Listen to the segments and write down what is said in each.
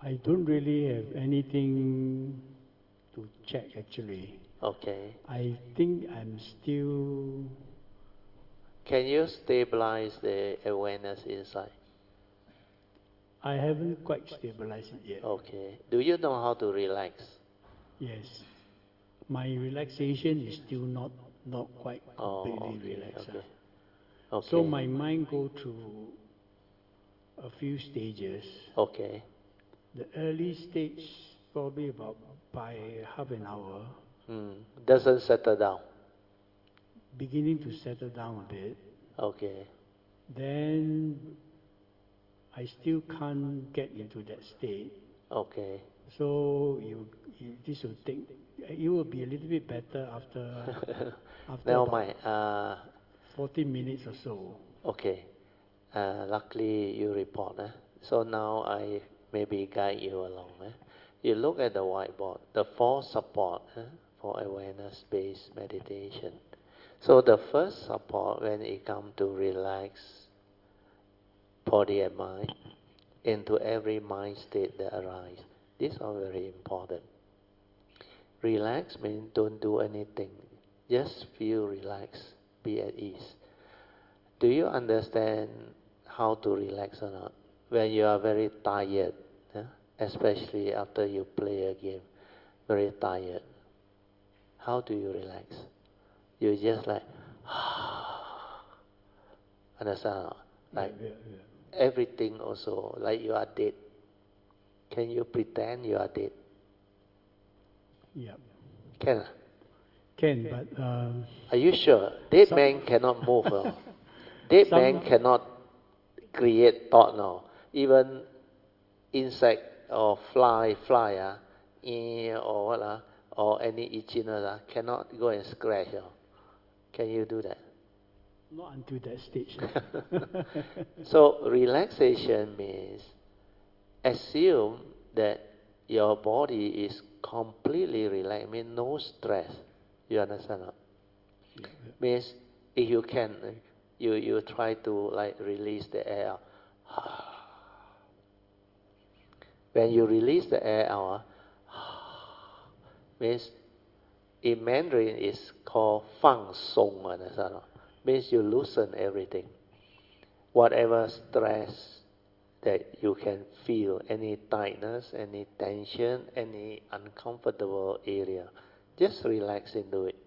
I don't really have anything to check actually. Okay. I think I'm still. Can you stabilize the awareness inside? I haven't quite stabilized it yet. Okay. Do you know how to relax? Yes. My relaxation is still not quite completely Okay, relaxed. okay. Okay. So my mind go through a few stages. Okay. The early stage, probably about by half an hour, Doesn't settle down. beginning to settle down a bit. Okay. Then I still can't get into that state. Okay. So this will take. It will be a little bit better after Now about my 40 minutes or so. okay. Luckily you report. So now I maybe guide you along. You look at the whiteboard, the four support for awareness-based meditation. So the first support when it comes to relax body and mind into every mind state that arises. These are very important. Relax means don't do anything. Just feel relaxed, be at ease. Do you understand how to relax or not? When you are very tired, especially after you play a game, very tired, how do you relax? You just like, understand or not? Like everything also, like you are dead. Can you pretend you are dead? Yeah. Can? Can, but Are you sure? Dead some man cannot move. Dead man some cannot create thought now. Even insect or fly, or what or any itchiness cannot go and scratch. Can you do that? not until that stage. So relaxation means assume that your body is completely relaxed, means no stress. You understand? Yeah. Means if you can, you try to like release the air. When you release the air out, means in Mandarin is called 放松, understand? Means you loosen everything. Whatever stress that you can feel, any tightness, any tension, any uncomfortable area, just relax into it.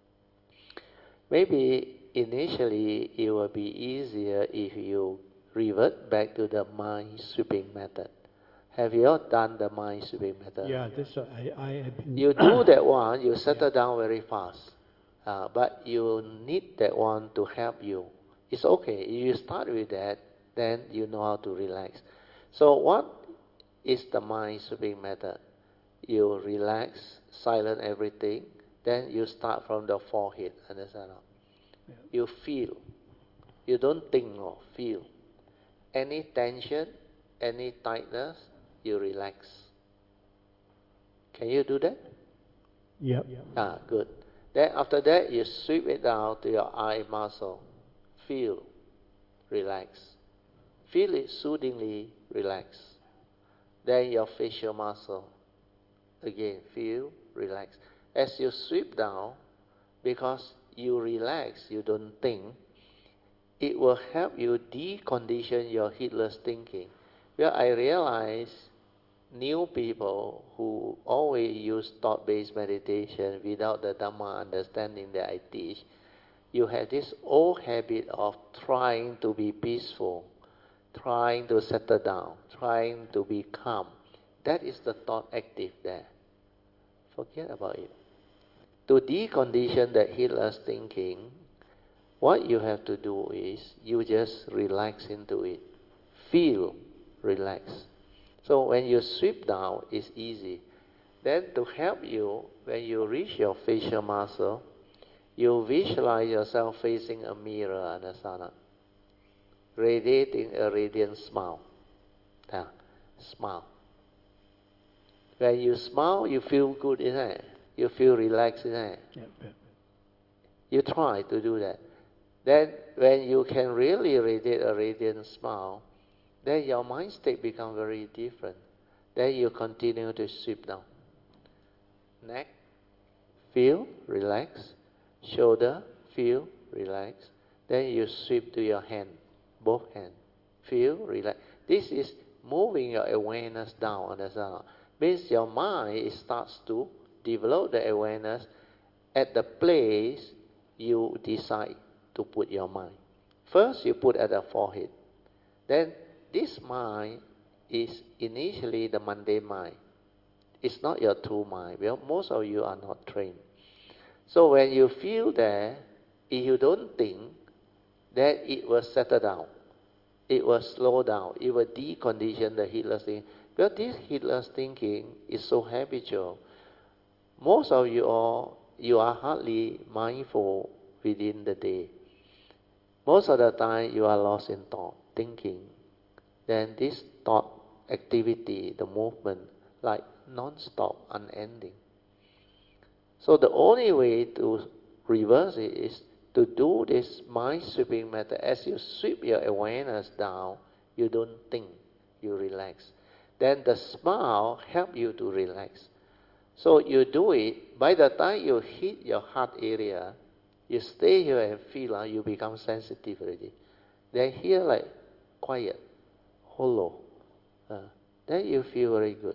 Maybe initially it will be easier if you revert back to the mind sweeping method. Have you all done the mind sweeping method? Yeah, that's what I have been. You do that one, you settle down very fast. But you need that one to help you. It's okay. If you start with that, then you know how to relax. So what is the mind sweeping method? You relax, silent everything, then you start from the forehead. Understand? Yeah. You feel. You don't think or feel. Any tension, any tightness, you relax. Can you do that? Yep. Good. Then after that, you sweep it down to your eye muscle. Feel, relax. Feel it soothingly, relax. Then your facial muscle. Again, feel, relax. As you sweep down, because you relax, you don't think, it will help you decondition your heedless thinking. Well, I realize new people who always use thought-based meditation without the Dhamma understanding that I teach, you have this old habit of trying to be peaceful, trying to settle down, trying to be calm. That is the thought active there. Forget about it. To decondition that heedless thinking, what you have to do is you just relax into it. Feel relax. So when you sweep down, it's easy. Then to help you, when you reach your facial muscle, you visualize yourself facing a mirror, understand? Radiating a radiant smile. Smile. When you smile, you feel good, isn't it? You feel relaxed, isn't it? Yep. You try to do that. Then when you can really radiate a radiant smile, then your mind state becomes very different. Then you continue to sweep down. Neck, feel, relax. Shoulder, feel, relax. Then you sweep to your hand, both hands. Feel, relax. This is moving your awareness down, understand? Means your mind starts to develop the awareness at the place you decide to put your mind. First, you put at the forehead. Then, this mind is initially the mundane mind. It's not your true mind. Well, most of you are not trained. So when you feel there, if you don't think, then it will settle down. It will slow down. It will decondition the heedless thinking. Well, this heedless thinking is so habitual. Most of you are hardly mindful within the day. Most of the time, you are lost in thought, thinking. Then this thought activity, the movement, like non-stop, unending. So the only way to reverse it is to do this mind sweeping method. As you sweep your awareness down, you don't think, you relax. Then the smile helps you to relax. So you do it, by the time you hit your heart area, you stay here and feel you become sensitive already. Then here like quiet, hollow. Then you feel very good.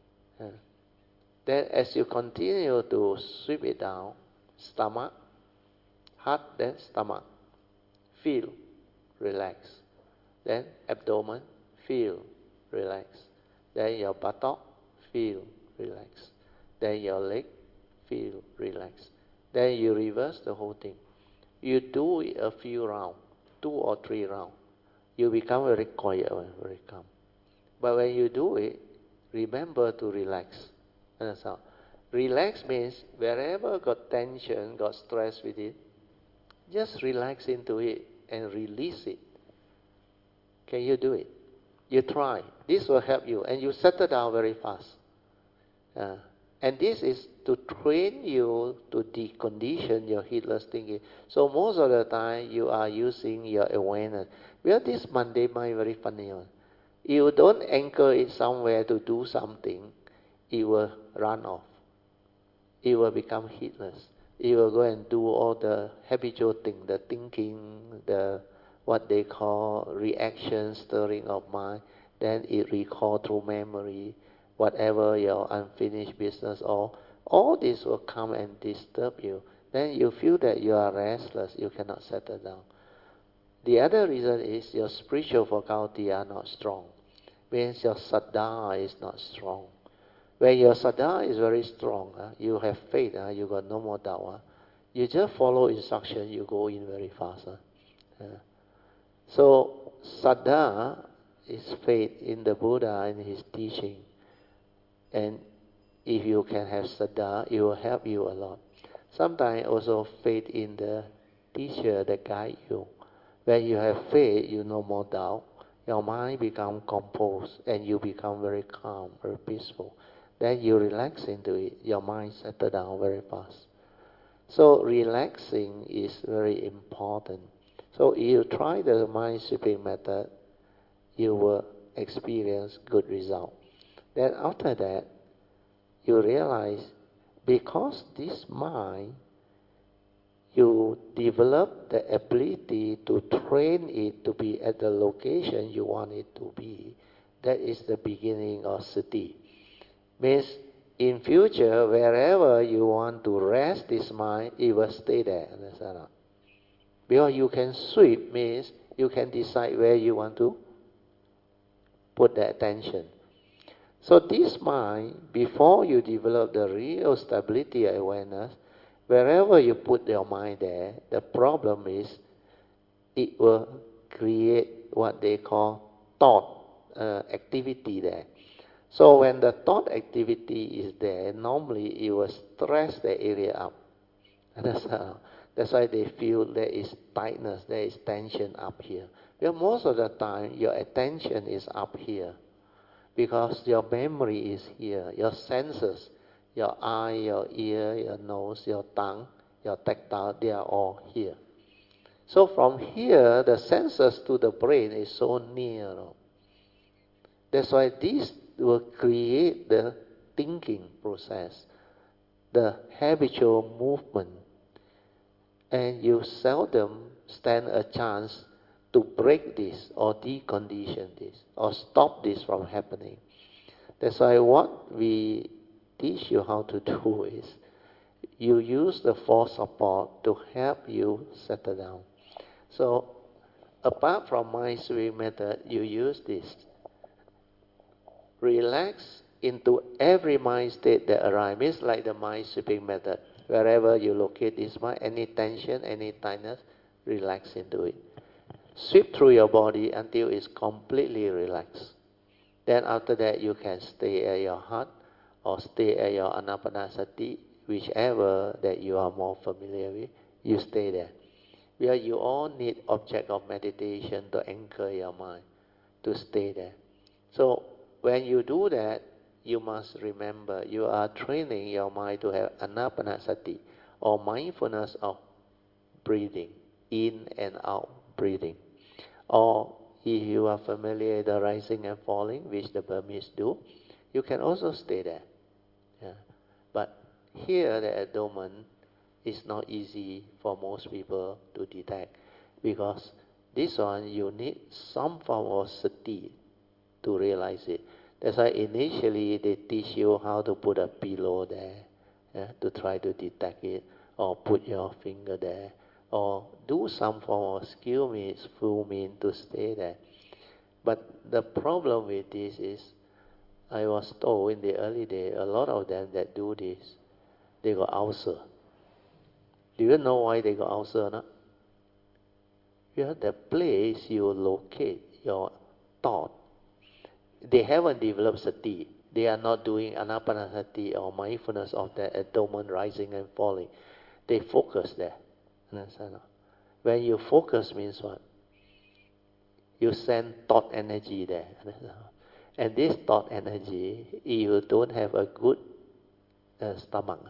Then as you continue to sweep it down, stomach, heart, then stomach, feel, relax. Then abdomen, feel, relax. Then your buttock, feel, relax. Then your leg, feel, relax. Then you reverse the whole thing. You do it a few rounds, 2 or 3 rounds. You become very quiet, very calm. But when you do it, remember to relax. Understand? Relax means wherever got tension, got stress with it, just relax into it and release it. Can you do it? You try. This will help you, and you settle down very fast. And this is to train you to decondition your heedless thinking. So most of the time, you are using your awareness. Well, this mundane mind very funny one. You don't anchor it somewhere to do something, it will run off. It will become heedless. It will go and do all the habitual thing, the thinking, the what they call reaction, stirring of mind. Then it recall through memory, whatever your unfinished business, or all this will come and disturb you. Then you feel that you are restless, you cannot settle down. The other reason is your spiritual faculty are not strong. Means your saddha is not strong. When your saddha is very strong, you have faith, you got no more doubt. You just follow instruction, you go in very fast. So saddha is faith in the Buddha and his teaching. And if you can have saddha, it will help you a lot. Sometimes also faith in the teacher that guide you. When you have faith, you no more doubt. Your mind becomes composed and you become very calm, very peaceful. Then you relax into it. Your mind settles down very fast. So relaxing is very important. So if you try the mind sweeping method, you will experience good result. Then after that, you realize because this mind, you develop the ability to train it to be at the location you want it to be. That is the beginning of sati. Means in future, wherever you want to rest this mind, it will stay there. Understand? Because you can sweep means you can decide where you want to put the attention. So this mind, before you develop the real stability awareness, wherever you put your mind there, the problem is it will create what they call thought activity there. So when the thought activity is there, normally it will stress the area up. That's why they feel there is tightness, there is tension up here. Because most of the time, your attention is up here. Because your memory is here, your senses, your eye, your ear, your nose, your tongue, your tactile, they are all here. So from here, the senses to the brain is so near. That's why this will create the thinking process, the habitual movement, and you seldom stand a chance to break this or decondition this or stop this from happening. That's why what we teach you how to do is you use the force support to help you settle down. So apart from mind sweeping method, you use this. Relax into every mind state that arises. Means like the mind sweeping method. Wherever you locate this mind, any tension, any tightness, relax into it. Sweep through your body until it's completely relaxed. Then after that, you can stay at your heart or stay at your anapanasati, whichever that you are more familiar with. You stay there. Where you all need object of meditation to anchor your mind, to stay there. So when you do that, you must remember you are training your mind to have anapanasati or mindfulness of breathing, in and out breathing. Or if you are familiar with the rising and falling, which the Burmese do, you can also stay there. Yeah. But here the abdomen is not easy for most people to detect, because this one you need some form of sati to realize it. That's why initially they teach you how to put a pillow there, to try to detect it, or put your finger there, or do some form of skill means full mean to stay there. But the problem with this is, I was told in the early days, a lot of them that do this, they got ulcer. Do you know why they got ulcer or not? Yeah, the place you locate your thought, they haven't developed sati. They are not doing anapanasati or mindfulness of the abdomen rising and falling. They focus there. Understand? When you focus means what? You send thought energy there. And this thought energy, if you don't have a good stomach,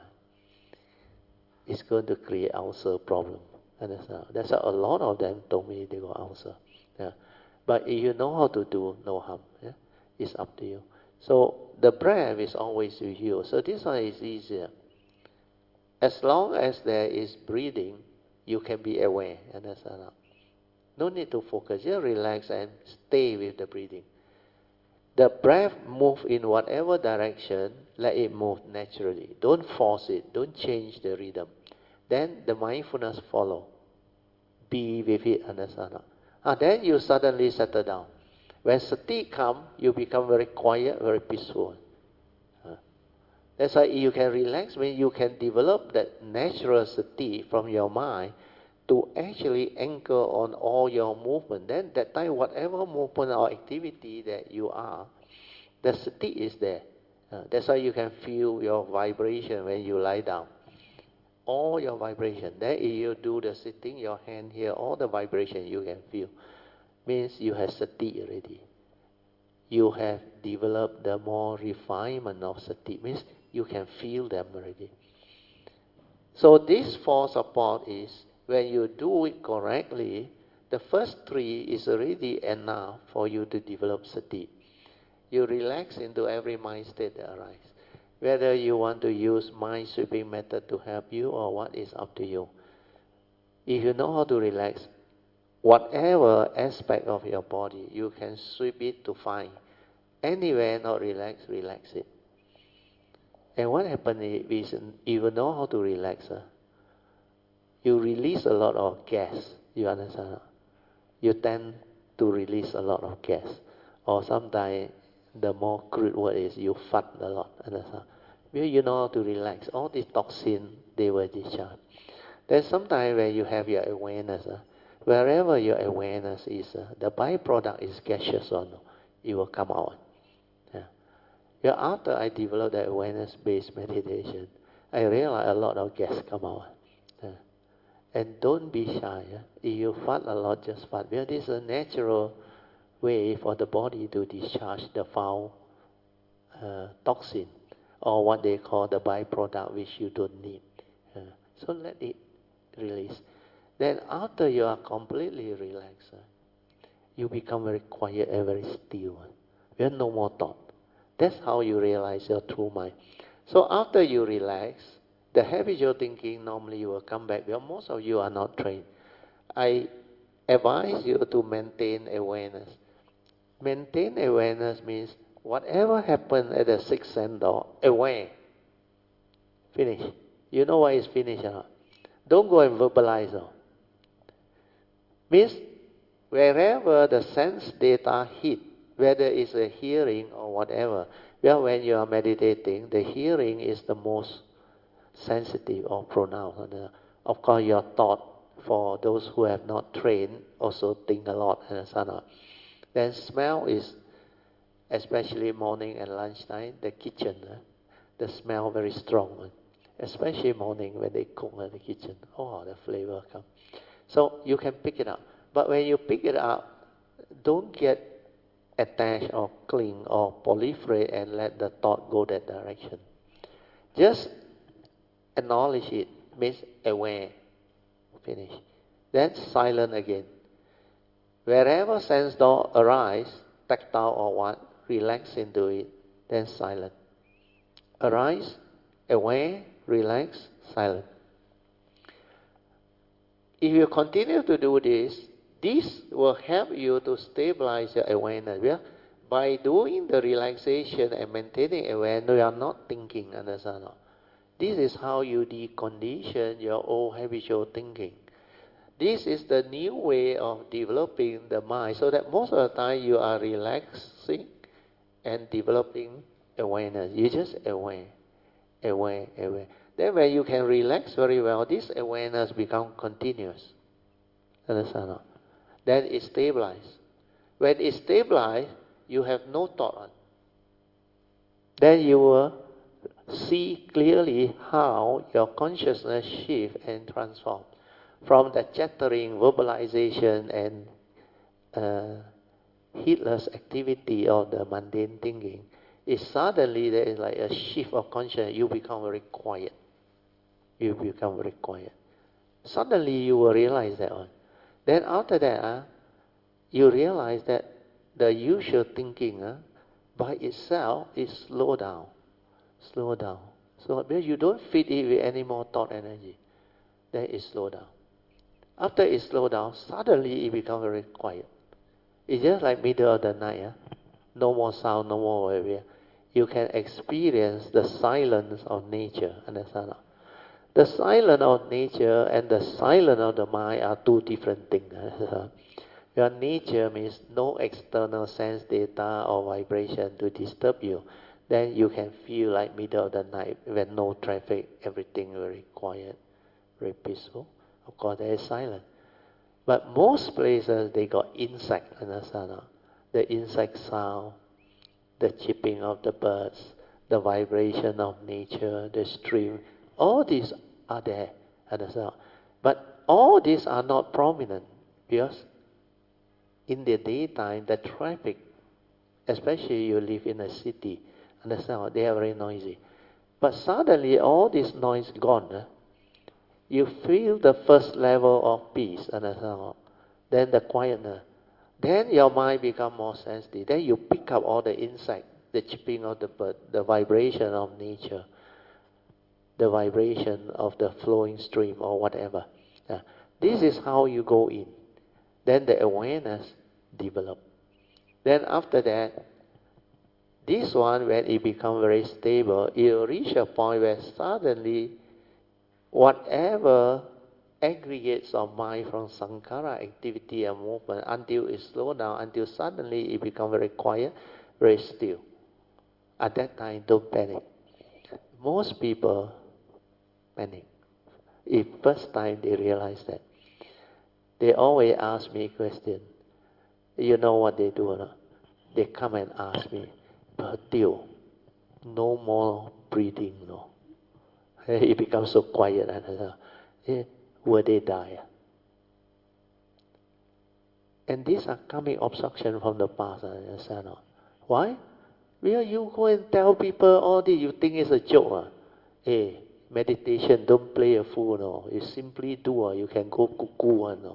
it's going to create ulcer problem. Understand? That's a lot of them told me they got ulcer. Yeah. But if you know how to do, no harm. Yeah? It's up to you. So the breath is always with you. So this one is easier. As long as there is breathing, you can be aware. Understand? No need to focus. Just relax and stay with the breathing. The breath move in whatever direction, let it move naturally. Don't force it. Don't change the rhythm. Then the mindfulness follow. Be with it, understand? Then you suddenly settle down. When sati come, you become very quiet, very peaceful. That's why you can relax when you can develop that natural sati from your mind to actually anchor on all your movement. Then that time, whatever movement or activity that you are, the sati is there. That's why you can feel your vibration when you lie down. All your vibration. Then if you do the sitting, your hand here, all the vibration you can feel. Means you have sati already. You have developed the more refinement of sati. Means you can feel them already. So this for support is, when you do it correctly, the first three is already enough for you to develop sati. You relax into every mind state that arises. Whether you want to use mind sweeping method to help you or what is up to you. If you know how to relax, whatever aspect of your body, you can sweep it to find. Anywhere not relaxed, relax it. And what happens is, if you know how to relax, you release a lot of gas. You understand? You tend to release a lot of gas. Or sometimes the more crude word is you fart a lot. Understand? Because you know how to relax. All these toxins, they will discharge. Then sometimes when you have your awareness, wherever your awareness is, the byproduct is gaseous or no, it will come out. Yeah, after I developed that awareness-based meditation, I realized a lot of gas come out. And don't be shy. If you fart a lot, just fart. Because this is a natural way for the body to discharge the foul toxin, or what they call the byproduct, which you don't need. So let it release. Then after you are completely relaxed, you become very quiet and very still. You have no more thought. That's how you realize your true mind. So after you relax, the habitual thinking normally will come back because most of you are not trained. I advise you to maintain awareness. Maintain awareness means whatever happened at the sixth sense door, aware. Finish. You know why it's finished or not? Don't go and verbalize. No. Means wherever the sense data hit, whether it's a hearing or whatever, well, when you are meditating, the hearing is the most sensitive or pronounced. Of course, your thought, for those who have not trained, also think a lot. Then smell is, especially morning and lunchtime, the kitchen, the smell very strong. Especially morning when they cook in the kitchen. Oh, the flavor comes. So you can pick it up. But when you pick it up, don't get attached or cling or proliferate and let the thought go that direction. Just acknowledge it, means aware. Finish. Then silent again. Wherever sense door arise, tactile or what, relax into it, then silent. Arise, aware, relax, silent. If you continue to do this will help you to stabilize your awareness. Yeah? By doing the relaxation and maintaining awareness, you are not thinking, understand? This is how you decondition your old habitual thinking. This is the new way of developing the mind, so that most of the time you are relaxing and developing awareness. You just aware. Then when you can relax very well, this awareness becomes continuous. Understand? Then it stabilizes. When it stabilizes, you have no thought on. Then you will see clearly how your consciousness shifts and transforms from the chattering, verbalization, and heedless activity of the mundane thinking. Is suddenly there is like a shift of consciousness. You become very quiet. You become very quiet. Suddenly you will realize that one. Then after that, you realize that the usual thinking by itself is slow down. Slow down. So because you don't feed it with any more thought energy, then it slow down. After it slow down, suddenly it becomes very quiet. It's just like middle of the night. No more sound, no more whatever. You can experience the silence of nature. Understand? The silence of nature and the silence of the mind are two different things. Your nature means no external sense data or vibration to disturb you. Then you can feel like middle of the night when no traffic, everything very quiet, very peaceful. Of course, there is silence. But most places they got insect. Understand? The insect sound, the chirping of the birds, the vibration of nature, the stream, all these are there. Understand? But all these are not prominent because in the daytime, the traffic, especially you live in a city, understand? They are very noisy. But suddenly all this noise gone. You feel the first level of peace, understand? Then the quietness. Then your mind become more sensitive. Then you pick up all the insight, the chirping of the bird, the vibration of nature, the vibration of the flowing stream or whatever. This is how you go in. Then the awareness develop. Then after that, this one, when it becomes very stable, it will reach a point where suddenly whatever aggregates of mind from sankhara activity and movement until it slows down, until suddenly it becomes very quiet, very still. At that time, don't panic. Most people panic. If first time they realize that, they always ask me a question. You know what they do or not? They come and ask me, but Teo, no more breathing, no. It becomes so quiet. Will they die? And these are coming obstruction from the past. Why? Well, you go and tell people all this, you think it's a joke. Hey, meditation, don't play a fool. No. You simply do. You can go cuckoo. No.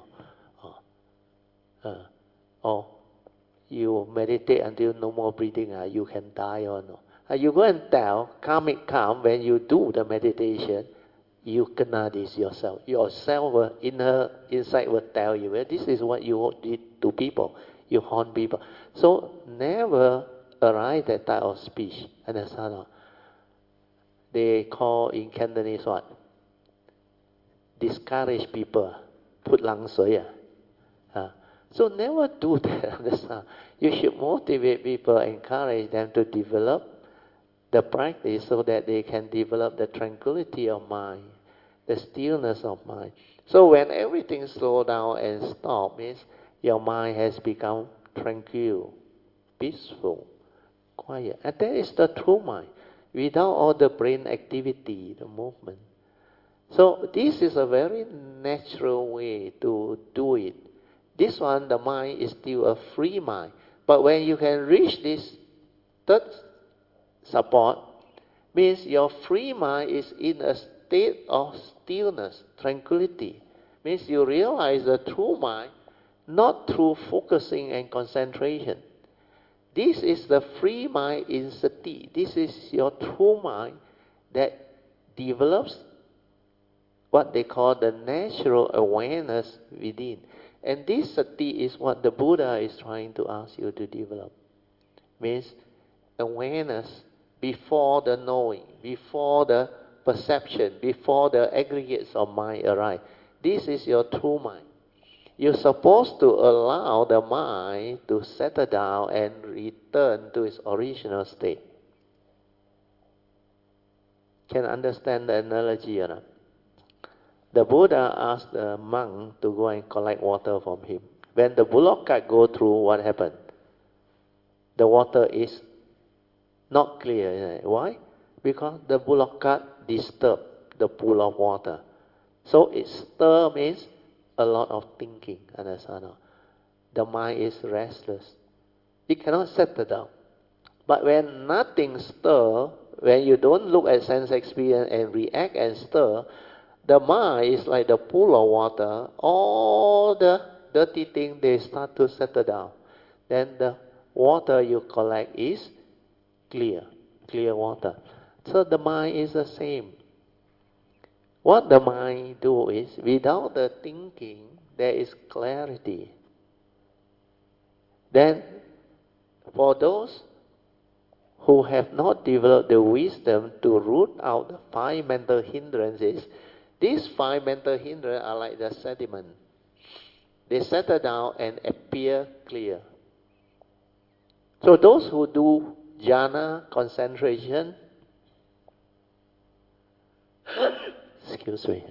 Or you meditate until no more breathing. You can die. Or no. You go and tell, calm, when you do the meditation, you kena this yourself. Yourself inside will tell you, well, this is what you did to people. You harm people. So never arise that type of speech. Understand? They call in Cantonese what? Discourage people. Put lang sui. So never do that. Understand? You should motivate people, encourage them to develop the practice so that they can develop the tranquility of mind, the stillness of mind. So when everything slow down and stop, means your mind has become tranquil, peaceful, quiet. And that is the true mind, without all the brain activity, the movement. So this is a very natural way to do it. This one, the mind is still a free mind. But when you can reach this third support, means your free mind is in a state of stillness, tranquility. Means you realize the true mind not through focusing and concentration. This is the free mind in sati. This is your true mind that develops what they call the natural awareness within. And this sati is what the Buddha is trying to ask you to develop. Means awareness before the knowing, before the perception, before the aggregates of mind arise. This is your true mind. You're supposed to allow the mind to settle down and return to its original state. Can understand the analogy or not? The Buddha asked the monk to go and collect water from him. When the bullock cart go through, what happened? The water is not clear. Why? Because the bullock cart disturbed the pool of water. So it stir means a lot of thinking. Understand? The mind is restless. It cannot settle down. But when nothing stir, when you don't look at sense experience and react and stir, the mind is like the pool of water. All the dirty things, they start to settle down. Then the water you collect is clear water. So the mind is the same. What the mind do is, without the thinking, there is clarity. Then, for those who have not developed the wisdom to root out the 5 mental hindrances, these 5 mental hindrances are like the sediment. They settle down and appear clear. So those who do jhana, concentration, excuse me,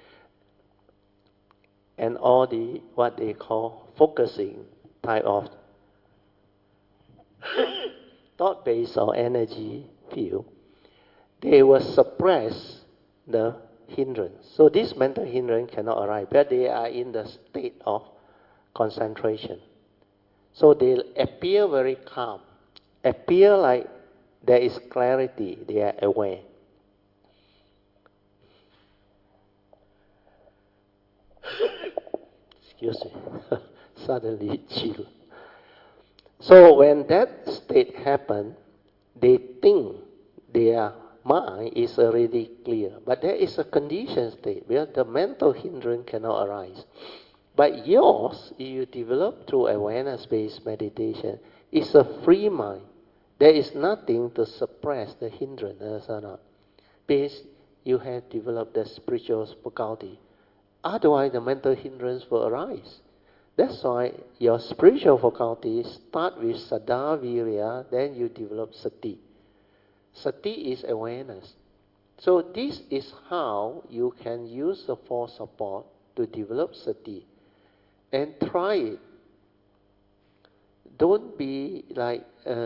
and all the what they call focusing type of thought-based or energy field, they will suppress the hindrance. So this mental hindrance cannot arise, but they are in the state of concentration. So they appear very calm, appear like there is clarity, they are aware. Excuse me, suddenly chill. So when that state happens, they think their mind is already clear. But there is a conditioned state where the mental hindrance cannot arise. But yours, if you develop through awareness-based meditation, is a free mind. There is nothing to suppress the hindrance, understand or not? Because you have developed the spiritual faculty. Otherwise, the mental hindrance will arise. That's why your spiritual faculty start with Saddha Virya, then you develop Sati. Sati is awareness. So this is how you can use the 4 support to develop Sati. And try it. Don't be like,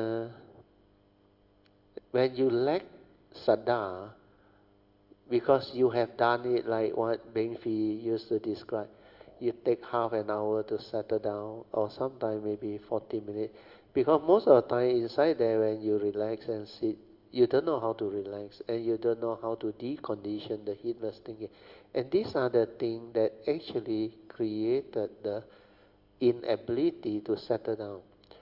when you lack Saddha, because you have done it like what Beng Fi used to describe. You take half an hour to settle down, or sometimes maybe 40 minutes. Because most of the time inside there, when you relax and sit, you don't know how to relax, and you don't know how to decondition the heedless thinking. And these are the things that actually created the inability to settle down.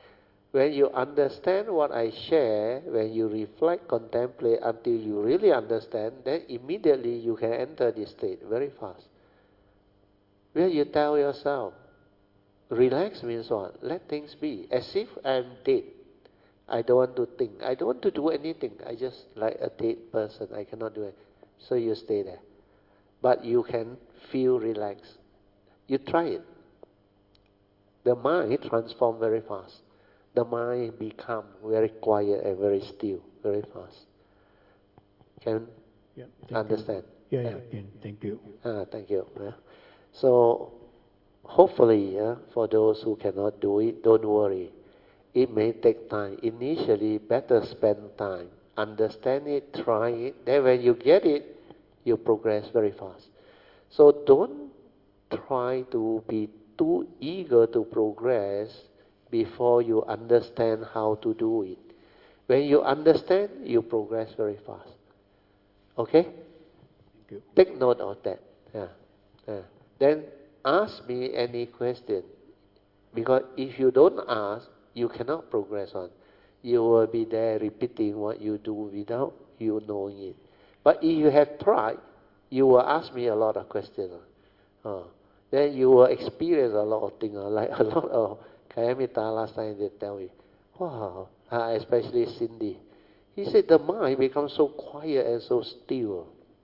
When you understand what I share, when you reflect, contemplate until you really understand, then immediately you can enter this state very fast. Where you tell yourself, relax means what? Let things be. As if I'm dead. I don't want to think. I don't want to do anything. I just like a dead person. I cannot do it. So you stay there. But you can feel relaxed. You try it. The mind transforms very fast. The mind become very quiet and very still very fast. Can Yeah, understand? You. Yeah, can. Thank you. Thank you. Yeah. So hopefully, for those who cannot do it, don't worry. It may take time. Initially, better spend time. Understand it, try it. Then when you get it, you progress very fast. So don't try to be too eager to progress before you understand how to do it. When you understand, you progress very fast. Okay? Thank you. Take note of that. Yeah. Yeah. Then ask me any question. Because if you don't ask, you cannot progress on. You will be there repeating what you do without you knowing it. But if you have tried, you will ask me a lot of questions. Then you will experience a lot of things. Like a lot of Kayamita last time they tell me, wow, especially Cindy. He said the mind becomes so quiet and so still.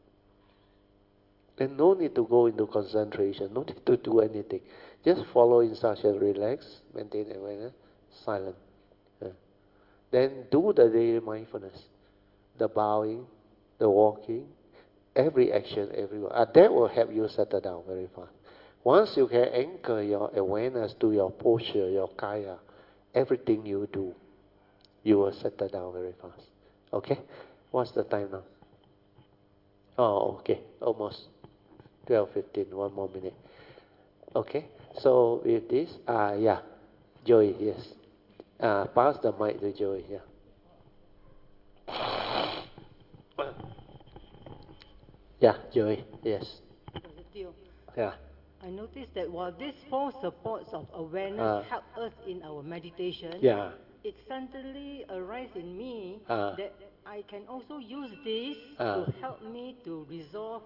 And no need to go into concentration, no need to do anything. Just follow instruction, relax, maintain awareness, silent. Then do the daily mindfulness, the bowing, the walking, every action, everywhere. That will help you settle down very fast. Once you can anchor your awareness to your posture, your kaya, everything you do, you will settle down very fast. Okay? What's the time now? Oh, okay. Almost 12:15. One more minute. Okay. So with this, yeah, Joey, yes. Pass the mic to Joey. Yeah. Yeah, Joey. Yes. Yeah. I noticed that while these four supports of awareness help us in our meditation, Yeah. it suddenly arises in me Ah. that I can also use this Ah. to help me to resolve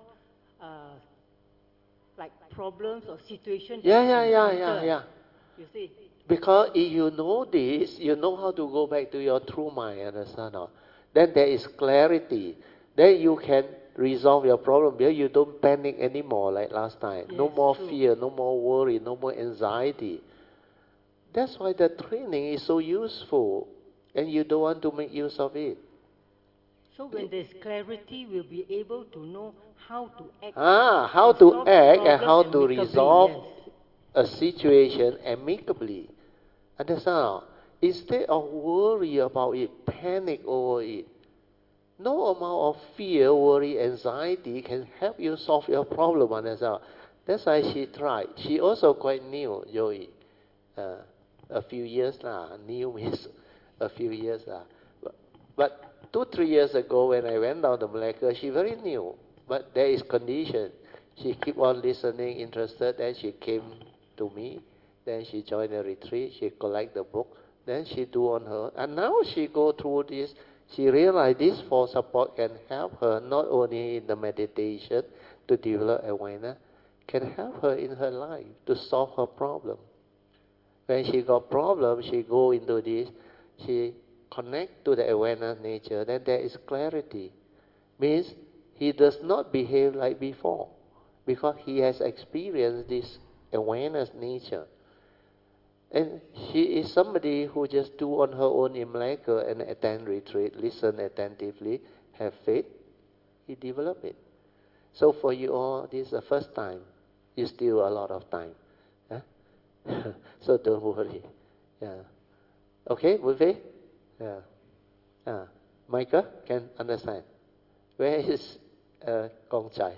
like problems or situations that I encounter. Yeah. You see? Because if you know this, you know how to go back to your true mind, understand? Or then there is clarity. Then you can resolve your problem. Then you don't panic anymore like last time. No Yes, more true. fear, no more worry, no more anxiety. That's why the training is so useful, and you don't want to make use of it. So when there's clarity, we'll be able to know how to act. How and to solve the act and problem how to amicably, resolve yes. a situation amicably. Understand? Instead of worry about it, panic over it. No amount of fear, worry, anxiety can help you solve your problem. Understand? That's why she tried. She also quite new, Joey. A few years lah. New means a few years lah. But 2-3 years ago when I went down to Malacca, she very new. But there is condition. She keep on listening, interested. Then she came to me. Then she joined the retreat. She collect the book. Then she do on her. And now she go through this. She realized this for support can help her not only in the meditation to develop awareness, can help her in her life to solve her problem. When she got problem, she go into this. She connect to the awareness nature. Then there is clarity. Means he does not behave like before because he has experienced this awareness nature. And she is somebody who just do on her own in Malacca and attend retreat, listen attentively, have faith. He develop it. So for you all, this is the first time. You still a lot of time. Huh? So don't worry. Yeah. Okay, Buffet? Yeah. Micah can understand. Where is Gong Chai?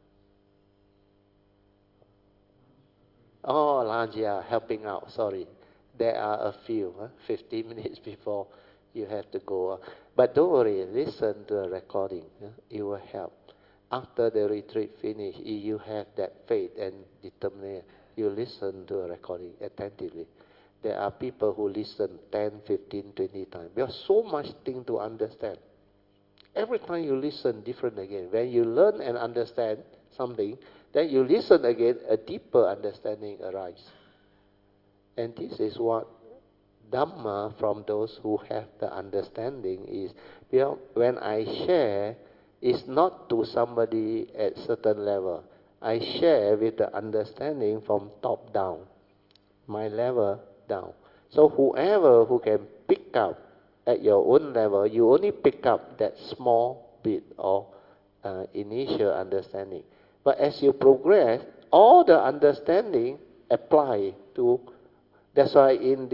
Oh, lunch, yeah, helping out. Sorry. There are a few, 15 minutes before you have to go. But don't worry, listen to the recording. It will help. After the retreat finish, if you have that faith and determination, you listen to a recording attentively. there are people who listen 10, 15, 20 times. There are so much thing to understand. Every time you listen, different again. When you learn and understand something, then you listen again, a deeper understanding arises. And this is what Dhamma from those who have the understanding is. When I share, it's not to somebody at certain level. I share with the understanding from top down, my level down. So whoever who can pick up at your own level, you only pick up that small bit of initial understanding. But as you progress, all the understanding apply to. That's why in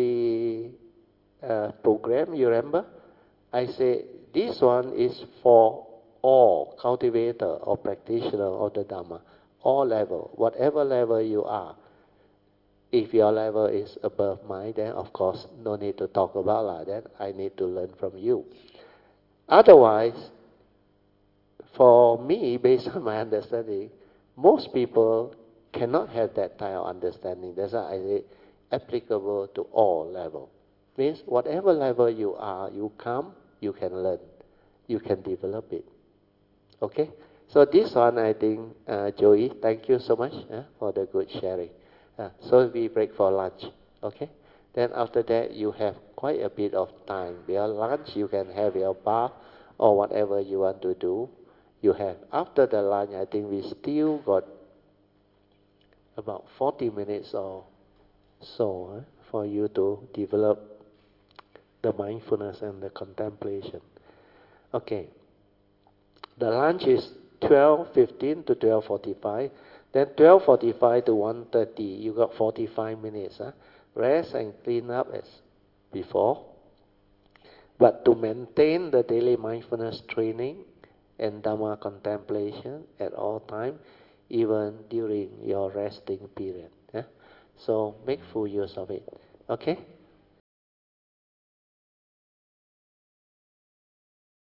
the program, you remember, I say this one is for all cultivator or practitioner of the Dhamma, all level, whatever level you are. If your level is above mine, then of course no need to talk about that. Then I need to learn from you. Otherwise, for me, based on my understanding, most people cannot have that type of understanding. That's why I say applicable to all level. Means whatever level you are, you come, you can learn, you can develop it. Okay? So this one, I think, Joey, thank you so much for the good sharing. So we break for lunch. Okay? Then after that, you have quite a bit of time. Beyond lunch, you can have your bath or whatever you want to do. You have. After the lunch, I think we still got about 40 minutes or so for you to develop the mindfulness and the contemplation. Okay. The lunch is 12:15 to 12:45. Then 12:45 to 1:30, you got 45 minutes. Rest and clean up as before. But to maintain the daily mindfulness training and Dhamma contemplation at all time, even during your resting period. So make full use of it. Okay?